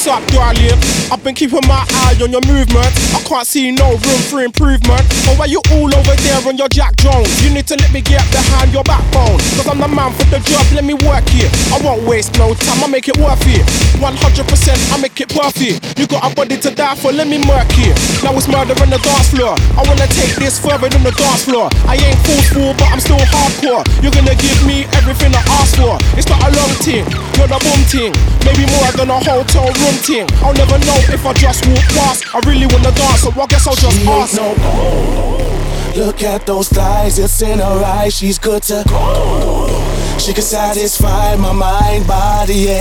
What's up, darling? I've been keeping my eye on your movement. I can't see no room for improvement. But why you all over there on your Jack Jones? You need to let me get behind your backbone. Cause I'm the man for the job, let me work here. I won't waste no time, I make it worth it. 100% I make it perfect. You got a body to die for, let me murk it. Now it's murder on the dance floor. I wanna take this further than the dance floor. I ain't forceful, but I'm still hardcore. You're gonna give me everything I ask for. It's not a long thing, you're the boom thing. Maybe more than a hotel room thing. I'll never know if I just walk past. I really wanna dance, so I guess I'll just ask. Look at those thighs, it's in her eyes. She's good to go. She can satisfy my mind, body,